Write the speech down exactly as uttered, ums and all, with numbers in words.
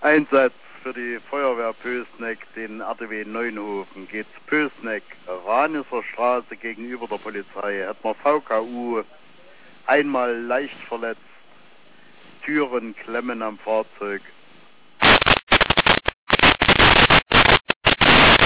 Einsatz für die Feuerwehr Pößneck, den R T W Neunhofen. Geht's Pößneck, Ranisser Straße gegenüber der Polizei. Hat man V K U, einmal leicht verletzt, Türen klemmen am Fahrzeug.